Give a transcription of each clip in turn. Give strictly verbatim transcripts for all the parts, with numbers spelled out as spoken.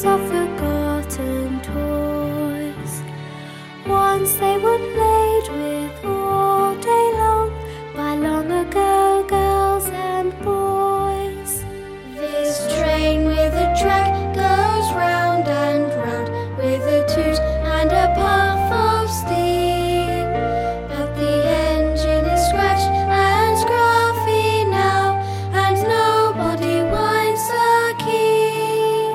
of forgotten toys. Once they were played with all day long by long ago girls and boys. This train with a track goes round and round, with a toot and a puff of steam. But the engine is scratched and scruffy now, and nobody winds the key.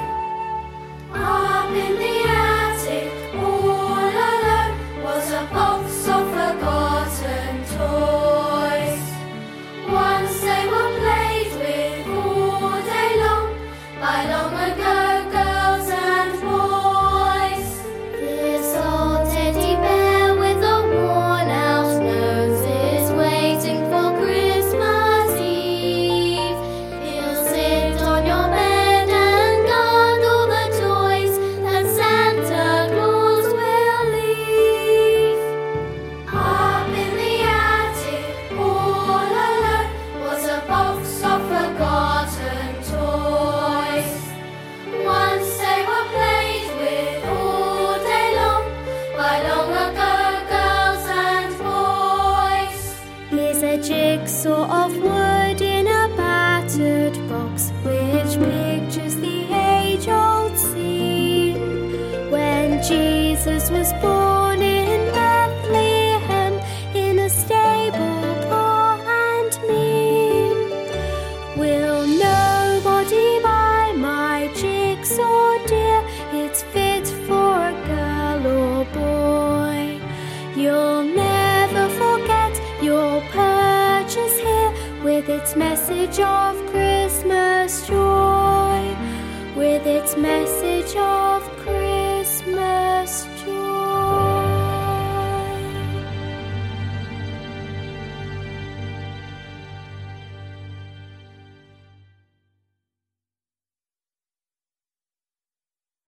Up in the attic, all alone, was a box of forgotten toys. Once they were played with all day long by long ago girls and boys. This old teddy bear with a worn-out nose is waiting for Christmas Eve. He'll sit on your bed and guard all the toys that Santa Claus will leave. Up in the attic, all alone, was a box of forgotten toys. Once they were played with all day long by long ago girls and boys. Here's a jigsaw of wood in a battered box, which pictures the age-old scene when Jesus was born in Bethlehem, in a stable poor and mean. Will nobody buy my jigsaw, dear? It's fit for a girl or boy. You'll never forget your purchase here, with its message of Christmas joy, with its message of